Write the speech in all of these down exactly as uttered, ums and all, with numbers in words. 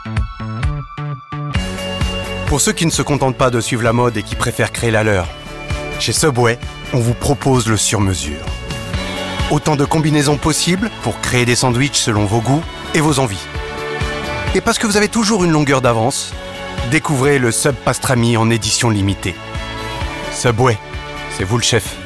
Pour ceux qui ne se contentent pas de suivre la mode et qui préfèrent créer la leur, chez Subway, on vous propose le sur-mesure. Autant de combinaisons possibles pour créer des sandwichs selon vos goûts et vos envies. Et parce que vous avez toujours une longueur d'avance, découvrez le Sub Pastrami en édition limitée. Subway, c'est vous le chef.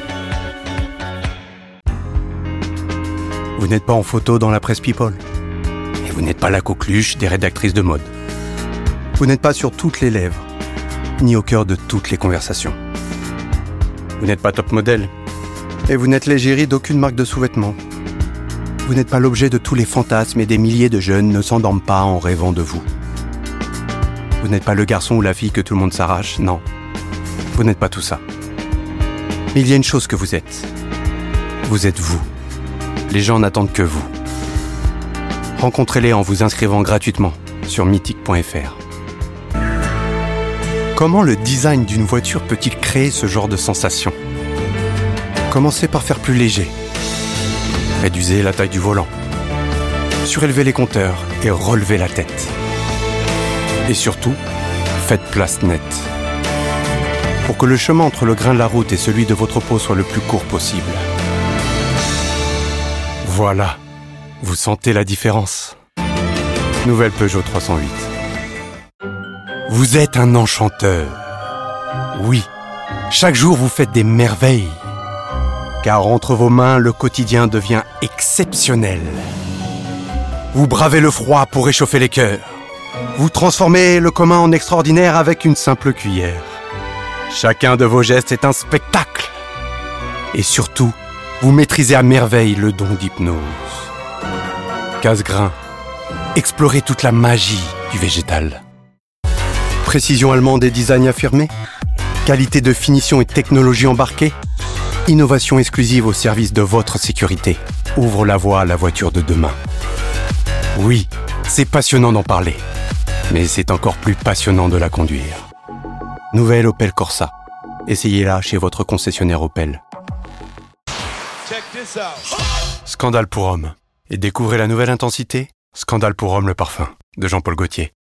Vous n'êtes pas en photo dans la presse People. Et vous n'êtes pas la coqueluche des rédactrices de mode. Vous n'êtes pas sur toutes les lèvres, ni au cœur de toutes les conversations. Vous n'êtes pas top modèle. Et vous n'êtes l'égérie d'aucune marque de sous-vêtements. Vous n'êtes pas l'objet de tous les fantasmes et des milliers de jeunes ne s'endorment pas en rêvant de vous. Vous n'êtes pas le garçon ou la fille que tout le monde s'arrache, non. Vous n'êtes pas tout ça. Mais il y a une chose que vous êtes. Vous êtes vous. Les gens n'attendent que vous. Rencontrez-les en vous inscrivant gratuitement sur mythique point f r. Comment le design d'une voiture peut-il créer ce genre de sensation ? Commencez par faire plus léger. Réduisez la taille du volant. Surélevez les compteurs et relevez la tête. Et surtout, faites place nette. Pour que le chemin entre le grain de la route et celui de votre peau soit le plus court possible. Voilà, vous sentez la différence. Nouvelle Peugeot trois cent huit. Vous êtes un enchanteur. Oui, chaque jour vous faites des merveilles. Car entre vos mains, le quotidien devient exceptionnel. Vous bravez le froid pour réchauffer les cœurs. Vous transformez le commun en extraordinaire avec une simple cuillère. Chacun de vos gestes est un spectacle. Et surtout, vous maîtrisez à merveille le don d'hypnose. Casse-grain, explorez toute la magie du végétal. Précision allemande et design affirmé. Qualité de finition et technologie embarquée. Innovation exclusive au service de votre sécurité. Ouvre la voie à la voiture de demain. Oui, c'est passionnant d'en parler. Mais c'est encore plus passionnant de la conduire. Nouvelle Opel Corsa. Essayez-la chez votre concessionnaire Opel. Scandale pour homme. Et découvrez la nouvelle intensité, Scandale pour homme le parfum, de Jean-Paul Gaultier.